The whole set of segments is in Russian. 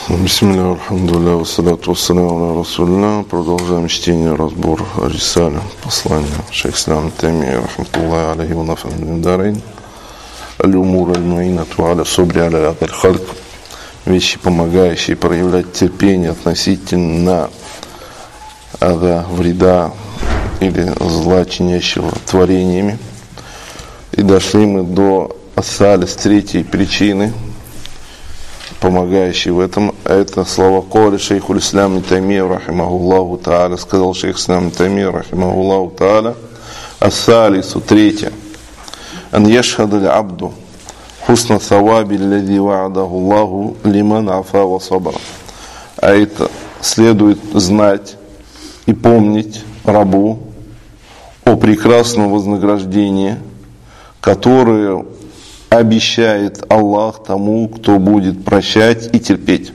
Бисмилля, алхамдулилля, вассалату вассаляму аля расулилля. Продолжаем чтение, разбор рисали, послания шейх ислам Таймия, рахматуллахи алейхи ва нафа'ана бихи фид-дарейн. Аль-умур аль-муинату аля собри аля аль-хальк. Вещи, помогающие проявлять терпение относительно вреда или зла, чинящего творениями. И дошли мы до асалис, третьей причины, помогающий в этом, это слова коли шейху ислам Таймия рахимахуллаху тааля, сказал шейх ислам Таймия рахимахуллаху тааля, ассалису, третье, ан яшхаду абду хусна саваби ллади ва'адаху Аллаху лиман афа ва сабра. А это следует знать и помнить рабу о прекрасном вознаграждении, которое обещает Аллах тому, кто будет прощать и терпеть.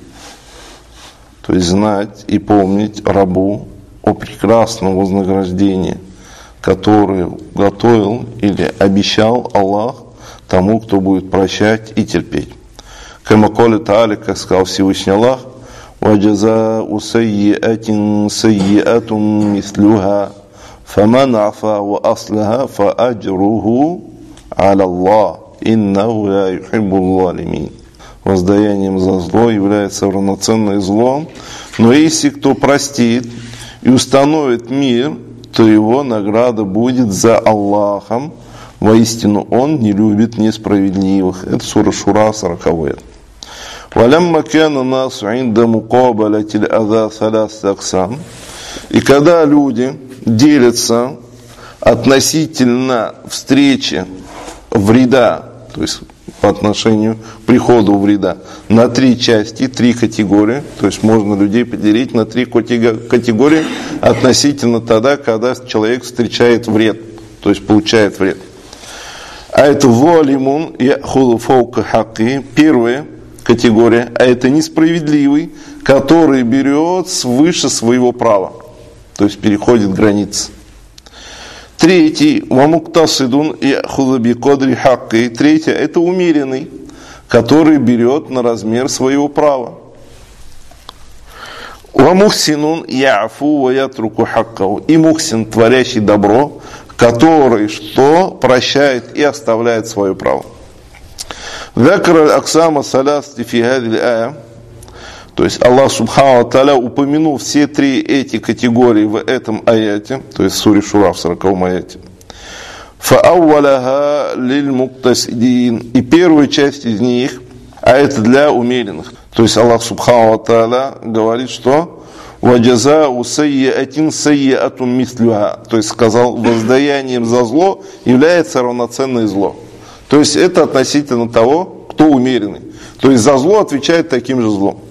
То есть знать и помнить рабу о прекрасном вознаграждении, которое готовил или обещал Аллах тому, кто будет прощать и терпеть. Кама коли та'аля, как сказал Всевышний Аллах, وَجَزَاءُ سَيِّئَةٍ سَيِّئَةٌ مِثْلُهَا فَمَنْ عَفَا وَأَصْلَحَ فَأَجْرُهُ عَلَى اللَّهِ иннаху ла юхиббул залимин. Воздаянием за зло является равноценное зло, но если кто простит и установит мир, то его награда будет за Аллахом. Воистину он не любит несправедливых. Это сура Шура, 40-я. وَلَمَّا كَانَ النَّاسُ عِنْدَ مُقَابَلَةِ الْأَذَى ثَلَاثَةَ أَقْسَامٍ. И когда люди делятся относительно встречи вреда, то есть по отношению к приходу вреда, на три части, три категории, то есть можно людей поделить на три категории относительно тогда, когда человек встречает вред, то есть получает вред. А это волимун яхуду фаука хаки, первая категория, а это несправедливый, который берет свыше своего права, то есть переходит границы. Третий, вамуктасидун яхуда бикодри хакки. Третий, это умеренный, который берет на размер своего права. Вамухсинун яфу ва ятруку хаккау. И мухсин, творящий добро, который что? Прощает и оставляет свое право. Закара аксама саласти фи хадил ая. То есть Аллах Субхану ва Тааля упомянул все три эти категории в этом аяте, то есть в суре Шура, в 40-м аяте. Фа'авваляха лиль муктасидин. И первая часть из них, а это для умеренных. То есть Аллах Субхану ва Тааля говорит, что ваджазау сайяатин сайяатун мислюха. То есть сказал, воздаянием за зло является равноценное зло. То есть это относительно того, кто умеренный. То есть за зло отвечает таким же злом.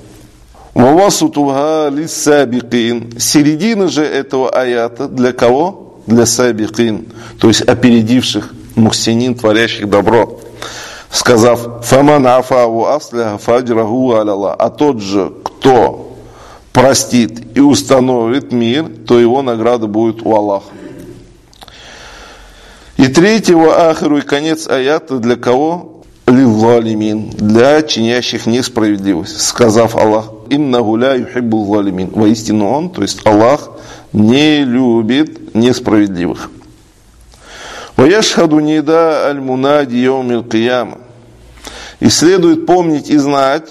Середина же этого аята для кого? Для сабикин, то есть опередивших мухсинин, творящих добро, сказав: «Фаман афаву асляха фаджраху аля». А тот же, кто простит и установит мир, то его награда будет у Аллаха. И третьего ахиру и конец аята для кого? Лилалимин, для чинящих несправедливость, сказав Аллах: иннаху ла юхиббул залимин. Воистину он, то есть Аллах, не любит несправедливых. Ваяшхаду нида аль-мунади йаумил кияма. И следует помнить и знать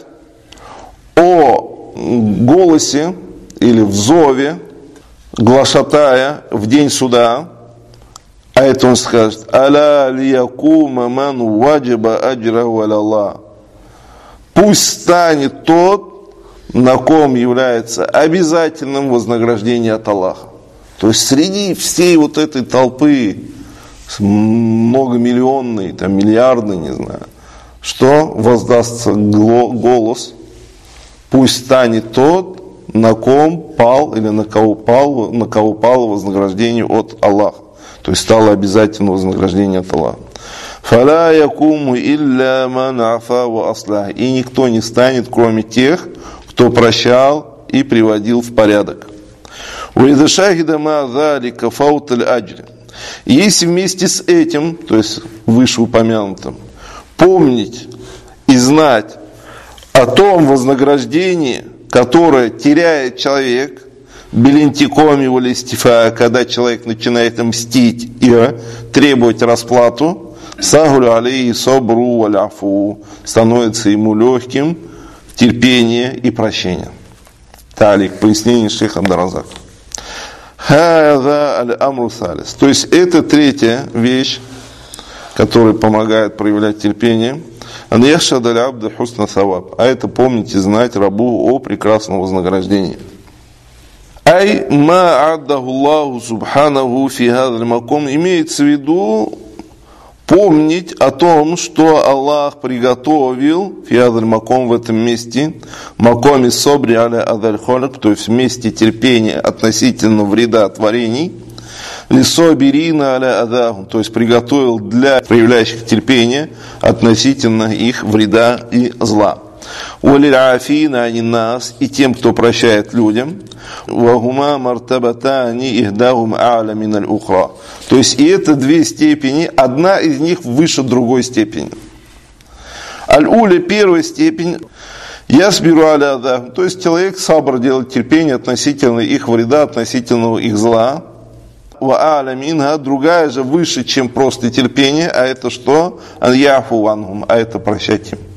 о голосе или в зове глашатая в день суда. А это он скажет: «Аля лиякума ман ваджиба аджраху аля Аллах». Пусть станет тот, на ком является обязательным вознаграждение от Аллаха. То есть среди всей вот этой толпы, многомиллионной, там, миллиардной, не знаю, что воздастся голос, пусть станет тот, на ком пал или на кого пало вознаграждение от Аллаха. То есть стало обязательным вознаграждение от Аллаха. «Фаля якуму илля ман афа ва аслах». И никто не станет, кроме тех, кто прощал и приводил в порядок. «Уиза шахида ма залика фауталь аджри». И если вместе с этим, то есть вышеупомянутым, помнить и знать о том вознаграждении, которое теряет человек, билинтикоми валистифа, когда человек начинает мстить и требовать расплату, сагулю алейхи собру валяфу, становится ему легким терпение и прощение. Талик, пояснение шейха Абдар-Разак. Хаза аль-амру салис. То есть это третья вещь, которая помогает проявлять терпение. Ан яхшад аль-абда хусна саваб. А это помните, знать рабу о прекрасном вознаграждении. Ай ма аддаху Аллаху субханаху фи хазаль маком. Имеется в виду помнить о том, что Аллах приготовил фи хазаль маком, в этом месте, макоми собри аля адаль холик, то есть в месте терпения относительно вреда творений, лисобирина аля адаху, то есть приготовил для проявляющих терпение относительно их вреда и зла. Уалиляфина аниннас, и тем, кто прощает людям, вагума мартабатани ихдахум а'ля миналь ухра. То есть и это две степени, одна из них выше другой степени. Аль-уля, первая степень, ясбиру аля адахум, то есть человек сабр делает терпение относительно их вреда, относительно их зла. Ва а'ля минха, другая же выше, чем просто терпение, а это что? Ан-яфу ванхум, а это прощать им.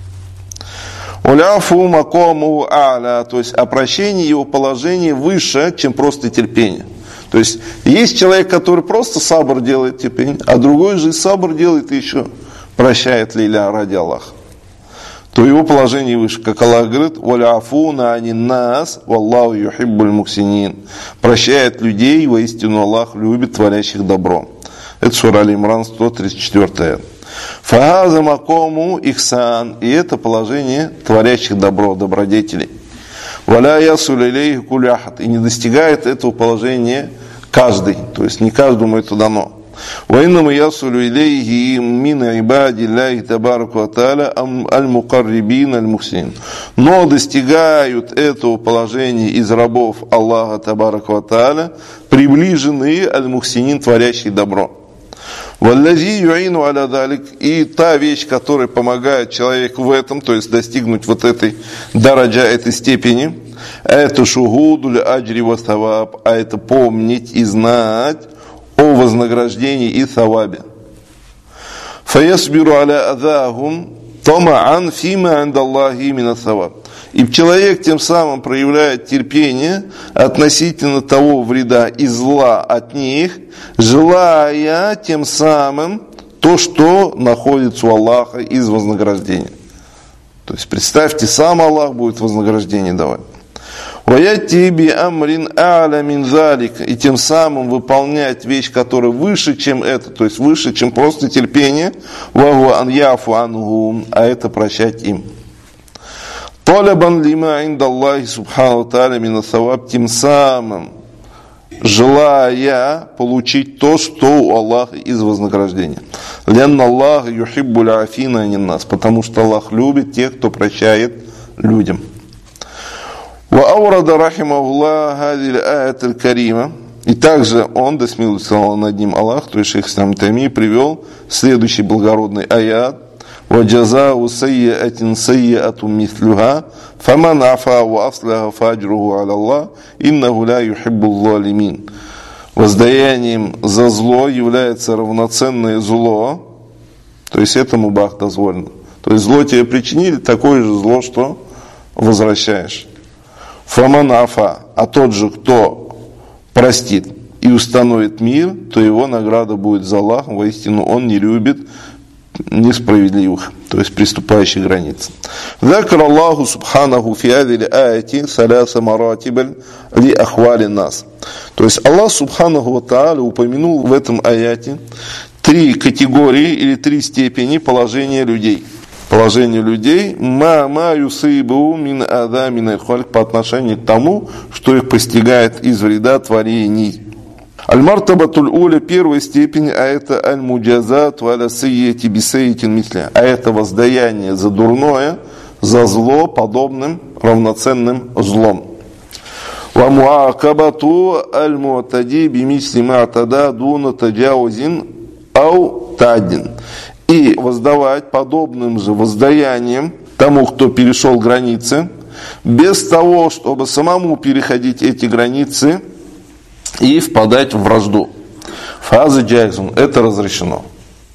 Уляфу макому а'ля, то есть прощение его положение выше, чем просто терпение. То есть есть человек, который просто сабр делает терпение, а другой же сабр делает и еще прощает лиля ради Аллаха. То его положение выше. Как Аллах говорит, уляфуна аниннас, валлаху юхиббуль мухсинин. Прощает людей, воистину Аллах любит творящих добро. Это сура Аль-Имран, 134. Фагаза макому ихсан, и это положение творящих добро, добродетелей. Валя ясуль илейхи куллю ахад, и не достигает этого положения каждый, то есть не каждому это дано. وإنما يصل إليه من عباد الله تبارك وتعالى المقربين المحسنين. Но достигают этого положения из рабов Аллаха Табарак ва Тааля приближенные аль-мухсинин, творящие добро. Валлази юину аля далик, и та вещь, которая помогает человеку в этом, то есть достигнуть вот этой дараджа, этой степени, это шухудуль аджри ва саваб, а это помнить и знать о вознаграждении и савабе. Фаясбиру аля адахум тамаан фима индаллахи мина саваб. И человек тем самым проявляет терпение относительно того вреда и зла от них, желая тем самым то, что находится у Аллаха из вознаграждения. То есть представьте, сам Аллах будет вознаграждение давать. И тем самым выполнять вещь, которая выше, чем это, то есть выше, чем просто терпение, а это прощать им. Тем самым желая получить то, что у Аллаха из вознаграждения. Потому что Аллах любит тех, кто прощает людям. И также он, да смилуется над ним Аллах, то есть шейх ислам Тайми, привел следующий благородный аят. وَجَزَاءُ سَيِّئَةٍ سَيِّئَةٌ مِثْلُهَا فَمَنْ عَفَا وَأَصْلَحَ فَأَجْرُهُ عَلَى اللَّهِ إِنَّهُ لَا يُحِبُّ الظَّالِمِينَ. Воздаянием за зло является равноценное зло, то есть это мубах дозволено. То есть зло тебе причинили, такое же зло, что возвращаешь. Фаман афа, а тот же, кто простит и установит мир, то его награда будет за Аллахом, воистину он не любит несправедливых, то есть приступающих границ. Закар Аллаху субханаху фи адили аяти саляса маратибаль ли ахвали нас. То есть Аллах субханаху ва тааля упомянул в этом аяте три категории или три степени положения людей. Положение людей ма юсибу мин ада мин аль-хальк, по отношению к тому, что их постигает из вреда творений. Аль-мартабатуль уля, первая степень, а это аль-муджазат валя сайяти бисайятин мисля, а это воздаяние за дурное, за зло подобным равноценным злом. Ва муакабату аль-муатади бимисли ма'тада дуна таджаузин ау тадин. И воздавать подобным же воздаянием тому, кто перешел границы, без того, чтобы самому переходить эти границы и впадать в вражду. Фаза джайзун, это разрешено.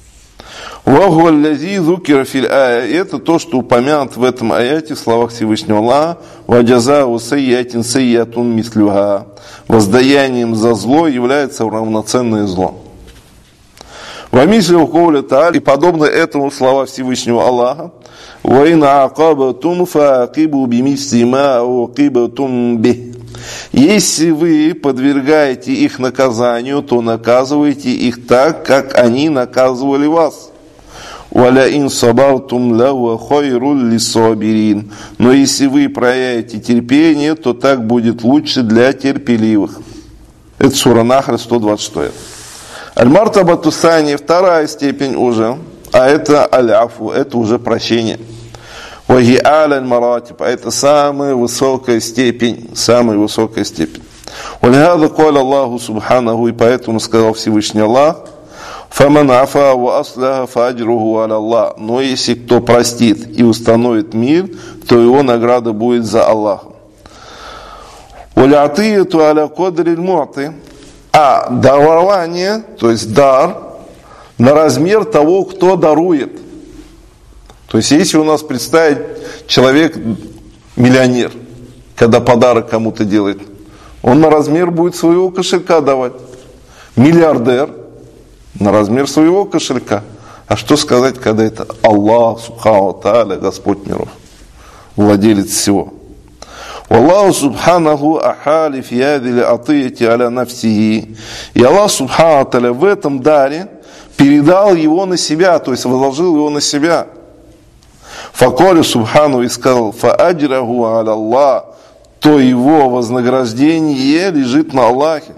Это то, что упомянут в этом аяте в словах Всевышнего Аллаха. Ваджазау сайятин сайятун мислюха. Воздаянием за зло является равноценное зло. Вамислю кауля та'аля, и подобно этому слова Всевышнего Аллаха. Ваина акабатум фаакибу бимисли ма акибатум бих. Если вы подвергаете их наказанию, то наказывайте их так, как они наказывали вас. وَلَئِنْ صَبَرْتُمْ لَهُوَ خَيْرٌ لِلصَّابِرِينَ. Но если вы проявите терпение, то так будет лучше для терпеливых. Это сура Нахр 126. Аль-Мартабату Сани, вторая степень уже, а это аль-афу, это уже прощение. وَهِي عَلَى الْمَرَاتِبِ, это самая высокая степень, самая высокая степень. وَلِهَذَا قَالَ اللَّهُ سُبْحَانَهُ, и поэтому сказал Всевышний Аллах, فَمَنْ عَفَا وَأَصْلَحَ فَأَجْرُهُ عَلَى اللَّهِ. Но если кто простит и установит мир, то его награда будет за Аллахом. وَلْعَطِيَّةُ عَلَى قَدْرِ الْمُعْطِ. А дарование, то есть дар, на размер того, кто дарует. То есть если у нас представить человек миллионер, когда подарок кому-то делает, он на размер будет своего кошелька давать. Миллиардер на размер своего кошелька. А что сказать, когда это Аллах, Субхану Тааля, Господь миров, владелец всего. Аллаху Субханаху ахали фи хазиhi атияти аля нафсихи. И Аллах Субхану Тааля в этом даре передал его на себя, то есть возложил его на себя. Факоли Субхану и сказал, фааджраху аля Аллах, то его вознаграждение лежит на Аллахе.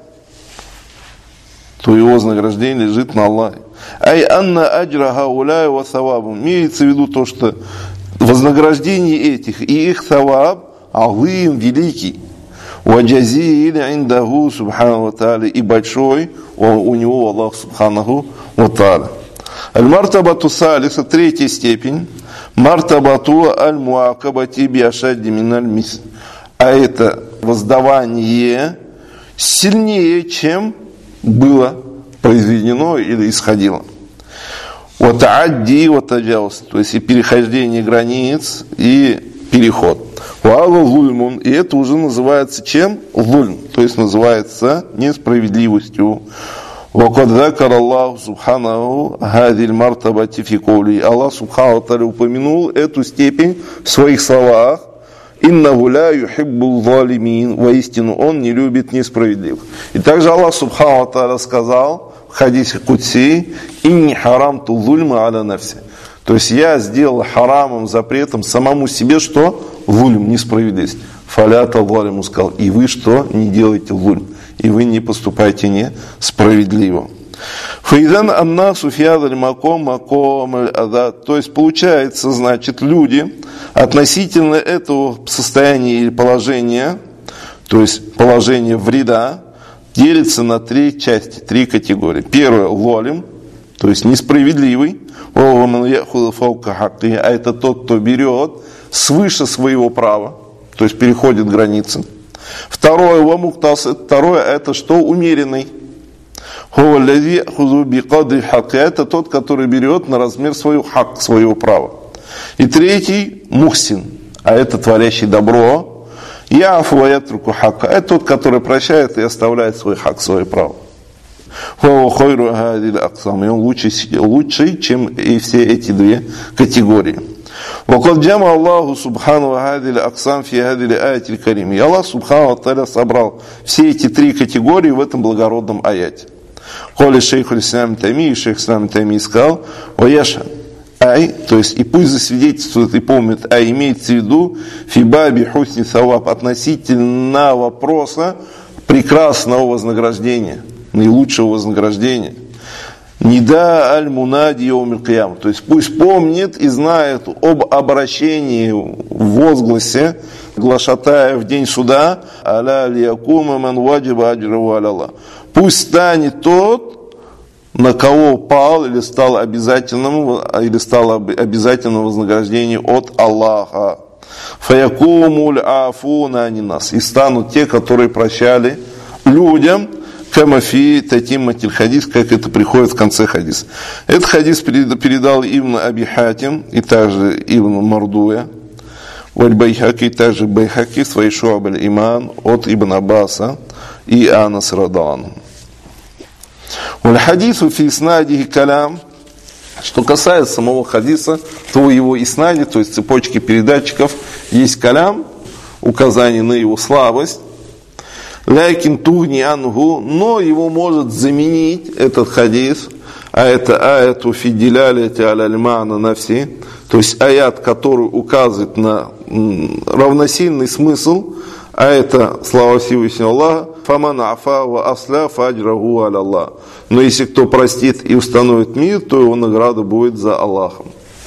То его вознаграждение лежит на Аллахе. Ай анна аджра хауляй ва савабум. Имеется в виду то, что вознаграждение этих и их саваб алым великий. Ваджази или индаху субхану ва тааля, и большой у него Аллах субханаху ва тааля. Аль-мартабату салиса, третья степень. Мартабату аль-муакабати биашадди миналь мис. А это воздавание сильнее, чем было произведено или исходило. Вот адди, вот таджауз, то есть и перехождение границ, и переход. И это уже называется чем? Зульм, то есть называется несправедливостью. وقد ذكر الله سبحانه هذه المرتبة في قوله. Аллах Субхану Тааля упомянул эту степень в своих словах. «Иннаху ля юхиббу залимин». Воистину, он не любит несправедливых. И также Аллах Субхану Тааля сказал в хадисе Кудси: «Инни харамту зульма аля нафси». То есть я сделал харамом, запретом самому себе, что? Зульм, несправедливость. Фалята залиму, сказал, и вы что? Не делайте зульм. И вы не поступайте несправедливо. Фейдан аннасу фиадаль маком маком аль-адат. То есть получается, значит, люди относительно этого состояния или положения, то есть положение вреда, делятся на три части, три категории. Первое – лолим, то есть несправедливый, а это тот, кто берет свыше своего права, то есть переходит границы. Второе – это что? Умеренный. Это тот, который берет на размер своего хак, своего права. И третий – мухсин, а это творящий добро. Яфу ваятруку хака, это тот, который прощает и оставляет свой хак, свое право. И он лучший, чем и все эти две категории. وقد جمع الله سبحانه هذه الأقسام في هذه الآية الكريمة. И Аллах Субхану Тааля собрал все эти три категории в этом благородном аяте. Коли шейх Ислам Тайми, шейх Ислам Тайми сказал: «Ваяша». Ай, то есть и пусть засвидетельствует и помнит, а имеется в виду фибаби хусни саваб, относительно вопроса прекрасного вознаграждения, наилучшего вознаграждения. Нида аль-мунади йаумил киям, то есть пусть помнит и знает об обращении в возгласе глашатая в день суда: аля лиякума ман ваджиба аджраху аля Аллах. Пусть станет тот, на кого пал или стало обязательным вознаграждение от Аллаха. Фаякумуль афуна анинас. И станут те, которые прощали людям, камафи татимматиль хадис, как это приходит в конце хадиса. Этот хадис передал Ибн Аби Хатим и также Ибн Мардуя, Валь-Байхаки, и также Байхаки, свои Шуаб аль-Иман от Ибн Аббаса и Анас радаллаху. Валь-Хадису фи иснадихи калям. Что касается самого хадиса, то в его иснаде, то есть цепочки передатчиков, есть калям, указание на его слабость. Лякин тугни ангу, но его может заменить этот хадис, а это аяту фидиляляти аль-альмана нафси, то есть аят, который указывает на равносильный смысл, а это слава Всевышнего Аллаха, фаман афа ва асля фаджраху аля Аллах. Но если кто простит и установит мир, то его награда будет за Аллахом.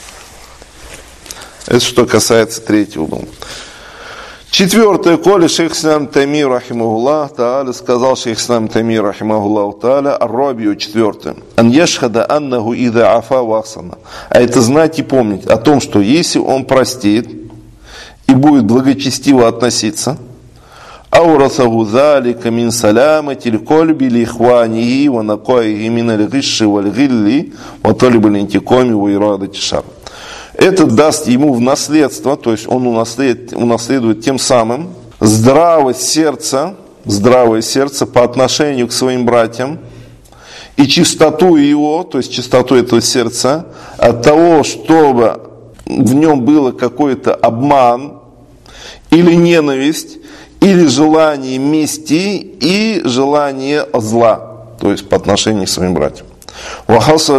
Это что касается третьего угла. Четвертое, коли шейх ислам Тайми рахимахуллах та'аля, сказал шейх ислам Тайми рахимахуллах та'аля, аррабию четвертое, ан яшхада аннаху ида афа вахсана. А это знать и помнить о том, что если он простит и будет благочестиво относиться, аурасаху залика мин салямати лькольби лихванихи ва накоихи мин аль-гиши валь-гилли ва талиб аль-интикоми ва ирадати шар. Это даст ему в наследство, то есть он унаследует тем самым здравость сердца по отношению к своим братьям и чистоту его, то есть чистоту этого сердца от того, чтобы в нем было какой-то обман или ненависть, или желание мести и желание зла, то есть по отношению к своим братьям. И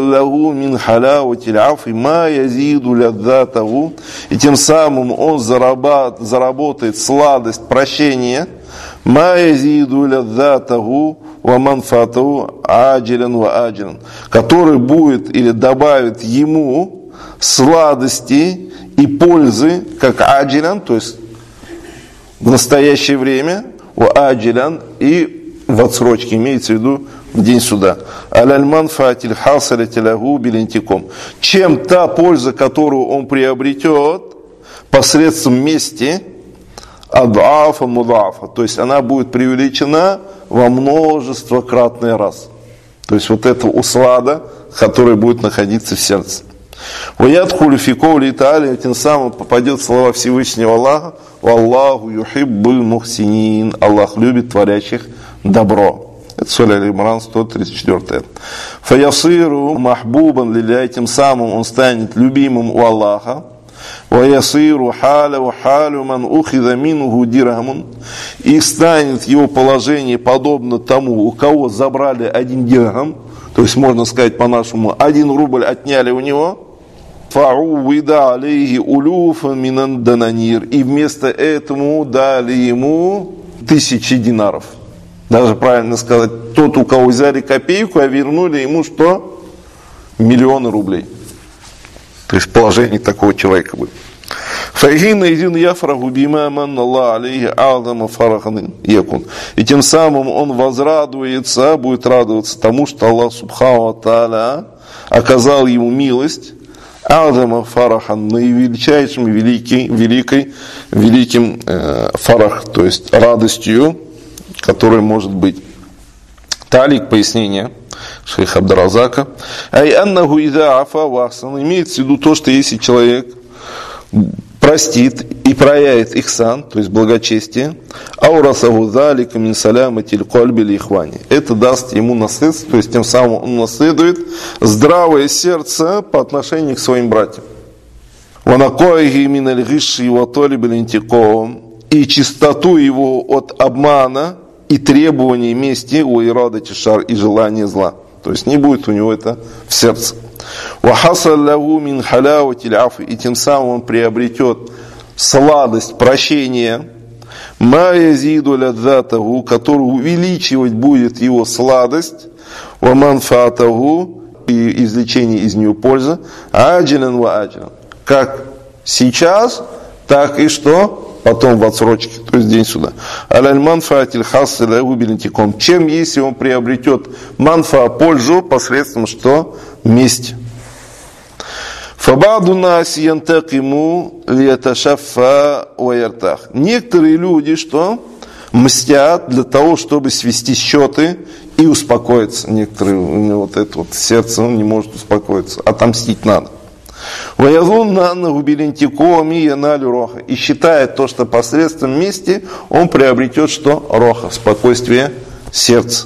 тем самым он заработает сладость прощения, который будет или добавит ему сладости и пользы, как аджилян, то есть в настоящее время, и в отсрочке, имеется в виду в день суда. Чем та польза, которую он приобретет посредством мести, ад'афа мудафа, то есть она будет преувеличена во множество-кратный раз. То есть вот эта услада, которая будет находиться в сердце. Ваядхулю фи каули та'аля, тем самым попадет в слова Всевышнего Аллаха: «Валлаху юхиббуль мухсинин», Аллах любит творящих добро. Это Сура Аль-Имран, 134. Фаясиру махбубан лилля, тем самым он станет любимым у Аллаха. Ваясиру халя халю ман ухида минху дирхамун, и станет его положение подобно тому, у кого забрали 1 дирхам, то есть можно сказать по-нашему, 1 рубль отняли у него. Фа'увида алейхи улюфан минан дананир, и вместо этого дали ему 1000 динаров. Даже правильно сказать, тот, у кого взяли копейку, а вернули ему что? Миллионы рублей. То есть положение такого человека будет. И тем самым он возрадуется, будет радоваться тому, что Аллах Субхану ва Тааля оказал ему милость, наивеличайшим, великим фарах, то есть радостью, которая может быть. Талик, пояснение шейха Абд-ар-Разака. Имеется в виду то, что если человек простит и проявит ихсан, то есть благочестие, это даст ему наследство, то есть тем самым он наследует здравое сердце по отношению к своим братьям. И чистоту его от обмана и требований мести, и желания зла. То есть не будет у него это в сердце. И тем самым он приобретет сладость прощения, который увеличивать будет его сладость, и извлечение из нее пользы, как сейчас, так и что? Потом в отсрочке, то есть день суда. Чем если он приобретет манфа, пользу посредством что? Месть. Некоторые люди что? Мстят для того, чтобы свести счеты и успокоиться. Некоторые, у него вот это вот сердце, он не может успокоиться. Отомстить надо. И считает то, что посредством мести он приобретет что? Роха, спокойствие сердца.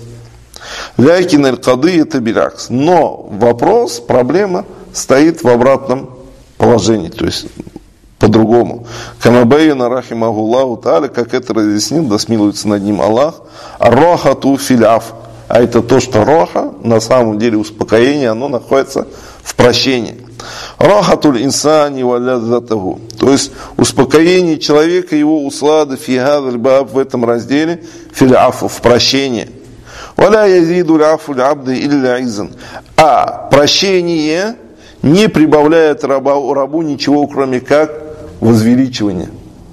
Но вопрос, проблема стоит в обратном положении, то есть по-другому. Камабейна рахимахуллаху та'аля, как это разъяснил, да смилуется над ним Аллах, рохату филяф. А это то, что роха, на самом деле успокоение, оно находится в прощении. Рахатуль инсани валядзатаху. То есть успокоение человека, его услада фигадаль баб в этом разделе филяфу, в прощении. Валя язиду ляфуль абды илля изан. А прощение не прибавляет рабу ничего, кроме как возвеличивания.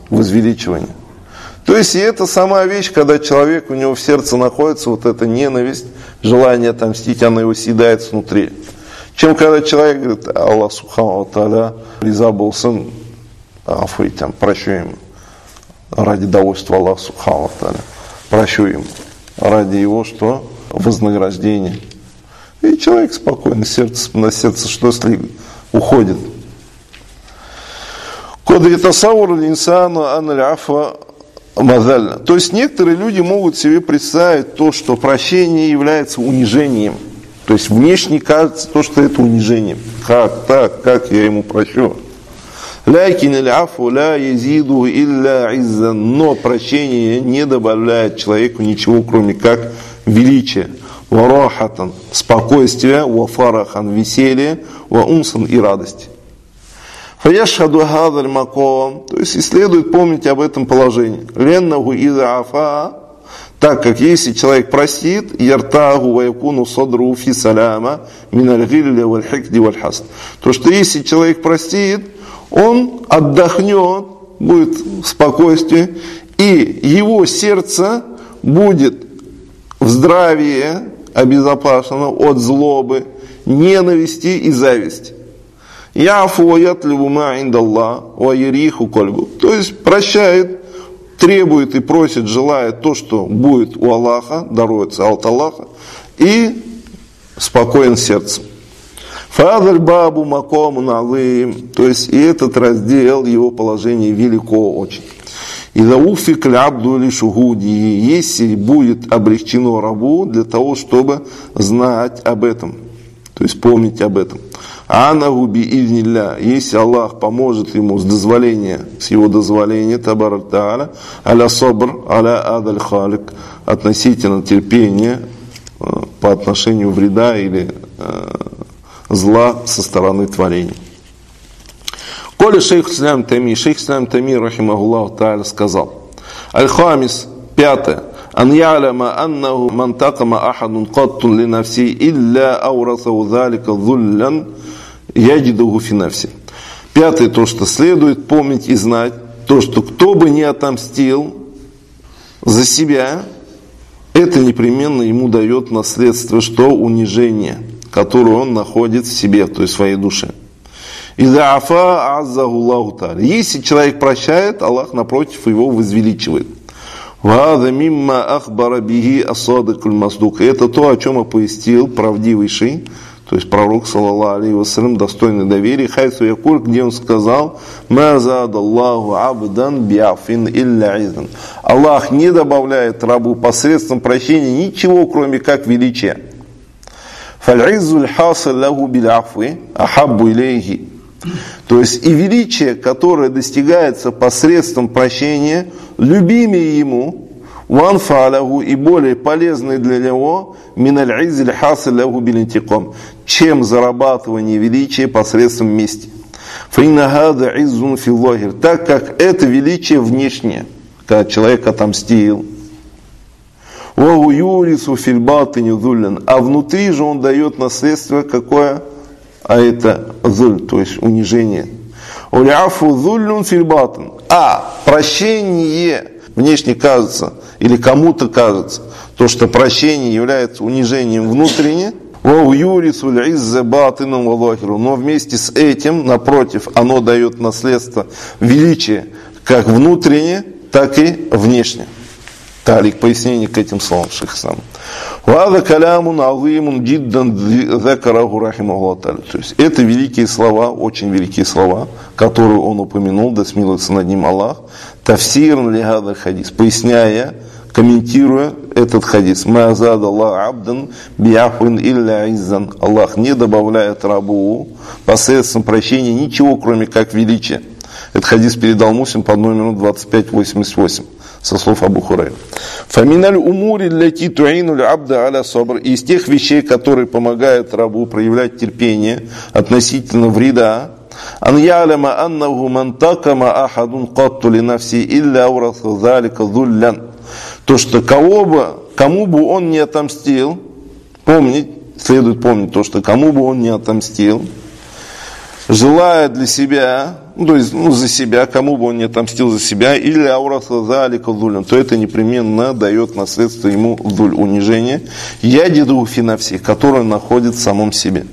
То есть и это сама вещь, когда человек, у него в сердце находится вот эта ненависть, желание отомстить, она его съедает снутри. Чем когда человек говорит, Аллах субхану ва тааля, риза болсын, прощу им ради довольства Аллаха субхану ва тааля, прощу им ради его что? Вознаграждения. И человек спокойно, на сердце что слив, уходит. То есть некоторые люди могут себе представить то, что прощение является унижением. То есть внешне кажется то, что это унижение. Как так? Как я ему прощу? Но прощение не добавляет человеку ничего, кроме как величия. Варахатан, спокойствие, вафарахан, веселье, ваунсан и радость. Фаяшхаду хадаль маком, то есть и следует помнить об этом положении. Леннаху иза афа, так как если человек простит, яртагу ваякуну садру фи саляма миналь гилля валь хикди валь хасд. То, что если человек простит, он отдохнет, будет в спокойствии, и его сердце будет в здравии, обезопасено от злобы, ненависти и зависти. Яфу ятлибу ма индаллах ва яриху кольбу. То есть прощает, требует и просит, желает то, что будет у Аллаха, даруется от Аллаха, и спокоен сердцем. Фадаль бабу макому назым. То есть и этот раздел, его положение велико очень. Если будет облегчено рабу для того, чтобы знать об этом, то есть помнить об этом. Если Аллах поможет ему с его дозволения, табарак тааля, аля сабр, аля адаль халик, относительно терпения по отношению вреда или зла со стороны творения. Коли шейх Ислам Тайми, рахимахуллаху тааля, сказал: Аль-Хамис, 5. Ан я'ляма аннаху ман такама ахадун каттун ли нафси илля аурасаху залика зуллян яджидуху фи нафси. 5. То, что следует помнить и знать, то, что кто бы не отомстил за себя, это непременно ему дает наследство, что унижение, которое он находит в себе, то есть в своей душе. Если человек прощает, Аллах напротив его возвеличивает. Это то, о чем оповестил правдивейший, то есть пророк, саллаллаху алейхи вассалям, достойный доверия, хайсу якур, где он сказал: Аллах не добавляет рабу посредством прощения ничего, кроме как величия. То есть и величие, которое достигается посредством прощения, любимее ему, ванфалаху, и более полезное для него, чем зарабатывание величия посредством мести. Так как это величие внешнее, когда человек отомстил, а внутри же он дает наследство какое? А это зуль, то есть унижение. А прощение внешне кажется, или кому-то кажется, то, что прощение является унижением внутренне, но вместе с этим, напротив, оно дает наследство величия как внутренне, так и внешне. Талик, пояснение к этим словам шейх сам. То есть это великие слова, очень великие слова, которые он упомянул, да смилуется над ним Аллах, тафсирн ли гада хадис, поясняя, комментируя этот хадис. Аллах не добавляет рабу посредством прощения ничего, кроме как величия. Этот хадис передал Муслим под номером 2588 со слов Абу Хурайра. Фаминаль умури ляти туинуль абда аля сабр. Из тех вещей, которые помогают рабу проявлять терпение относительно вреда, ан я'лама аннаху ман такама ахадун катту ли нафси илля ураса залика зуллян. То, что кому бы он не отомстил, следует помнить то, что кому бы он не отомстил, желая для себя, за себя, кому бы он не отомстил за себя, или аураса залика зулям, то это непременно дает наследство ему зуль, унижение, ядиду финафси, которое находит в самом себе.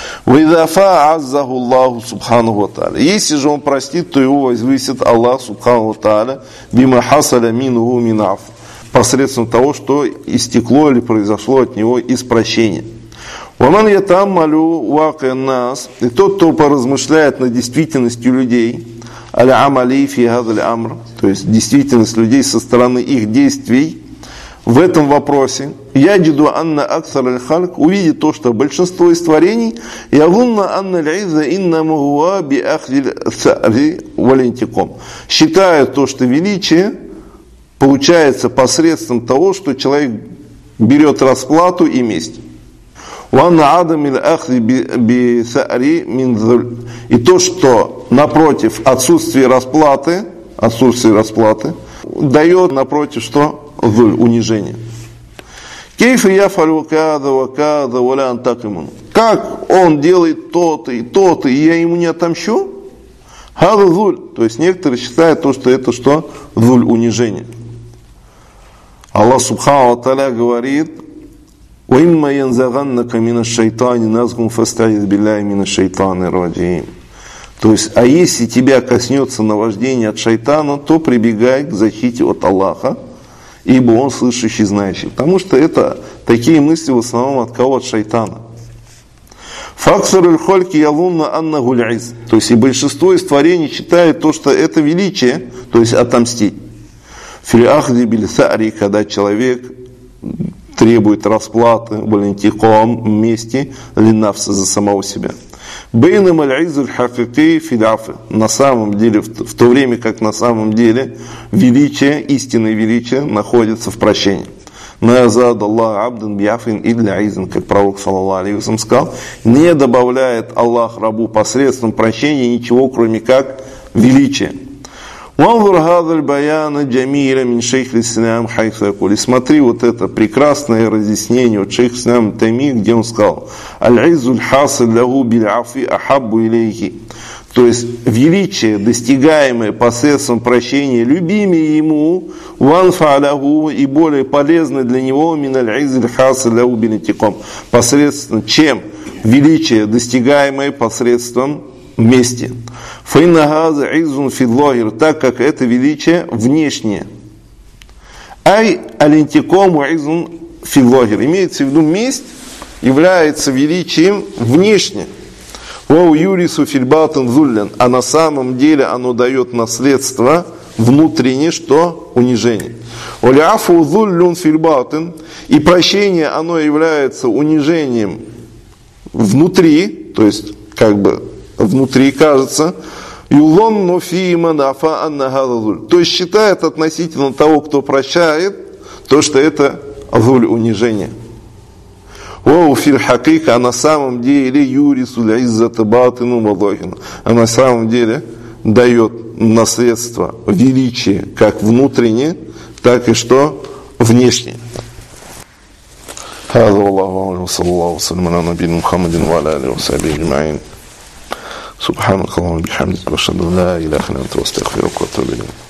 Если же он простит, то его возвысит Аллах субхану ва тааля бима хасаля минху мин аф, посредством того, что истекло или произошло от него из прощения. И тот, кто поразмышляет над действительностью людей, то есть действительность людей со стороны их действий в этом вопросе, увидит то, что большинство из творений считают то, что величие получается посредством того, что человек берет расплату и месть. И то, что напротив отсутствие расплаты дает напротив что? Унижение. Как он делает то-то и то-то, и я ему не отомщу? То есть некоторые считают то, что это что? Унижение. Аллах субхану ва тааля говорит: وَإِمَّا يَنْزَغَنَّكَ مِنَ الشَّيْطَانِ نَزْغٌ فَاسْتَعِذْ بِاللَّهِ مِنَ الشَّيْطَانِ الرَّجِيمِ. То есть, а если тебя коснется наваждение от шайтана, то прибегай к защите от Аллаха, ибо он слышащий, знающий. Потому что это такие мысли в основном от кого? От шайтана. فَأَكْثَرُ الْخَلْقِ يَظُنَّ أَنَّهُ الْعِزْ. То есть, и большинство из творений считает то, что это величие, то есть отомстить. فِي الْأَخْذِ بِالْثَأْرِ, когда человек требует расплаты, мести, линафса за самого себя. На самом деле, в то время как на самом деле величие, истинное величие находится в прощении. Как пророк саллаллаху алейхи ва саллям сказал, не добавляет Аллах рабу посредством прощения ничего, кроме как величия. И смотри вот это прекрасное разъяснение от шейха ислама Тайми, где он сказал: то есть величие, достигаемое посредством прощения, любимее ему, и более полезное для него, посредством чем величие, достигаемое посредством мести. Так как это величие внешнее. Имеется в виду, месть является величием внешне. А на самом деле оно дает наследство внутреннее, что? Унижение. И прощение, оно является унижением внутри, то есть как бы внутри кажется, то есть считает относительно того, кто прощает, то, что это унижение. А на самом деле а на самом деле дает наследство величие как внутреннее, так и что внешнее. Субханакаллахумма бихамдика, ва ашхаду ан ла иляха илля анта, астагфирука ва атубу илейк.